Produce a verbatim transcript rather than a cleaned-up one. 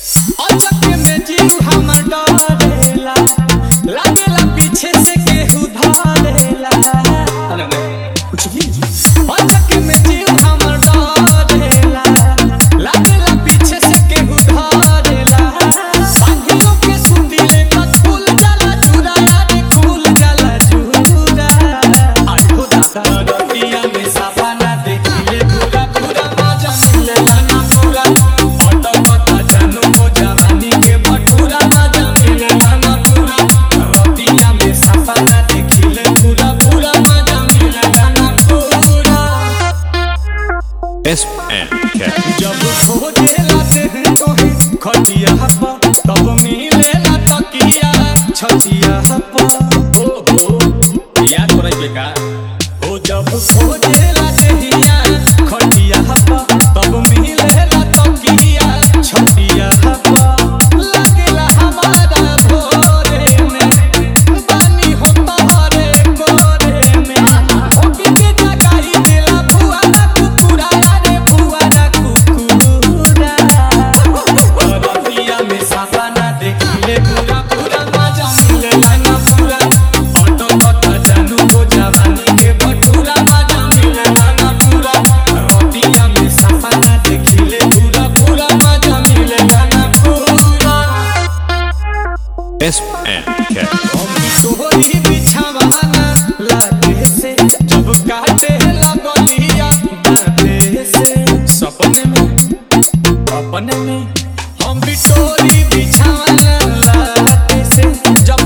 अचक में जीव हमर डरेला, लागेला पीछे से केहू धरेला। अचक में जीव हमर डरेला, लागेला पीछे से केहू धरेला। सांगियों के सुंदीले कत फूल जाला चूरा, यारे फूल जाला चूरा। आठो दादा रतिया में साफा ना देखिले पूरा पूरा मजा मिलेला ना पूरा। ऑटो पता जानू हो जवानी के भटूरा, मजा मिलेला ना पूरा। रतिया में साफा ना देखिले पूरा पूरा मजा मिलेला ना पूरा। S and K. जब खोजेला देह तोहे खटिया पर, तब मिलेला तकिया छतिया पर। ओ हो याद करे बेका ओ जब खोजेला देहिया खटिया पर, तब मिलेला तकिया छतिया पर। लागेला हमारा भोरे में, बानी हो तोहरे गोरे में। होके के जगाई देला बुआरा कुकुरा, रे बुआरा कुकुरा। रतिया में साफा ना देखिले पूरा पूरा मजा मिलेला ना पूरा। ऑटो पता जानू हो जवानी के भटूरा, मजा मिलेला ना पूरा। रतिया में साफा ना देखिले पूरा पूरा मजा मिलेला ना पूरा। S and K. हम तोहरी बिछावाना लागे से, जब काटे लगलिया दाते से। सपने में अपने में हम बिटोरी बिछावाना लागे से, जब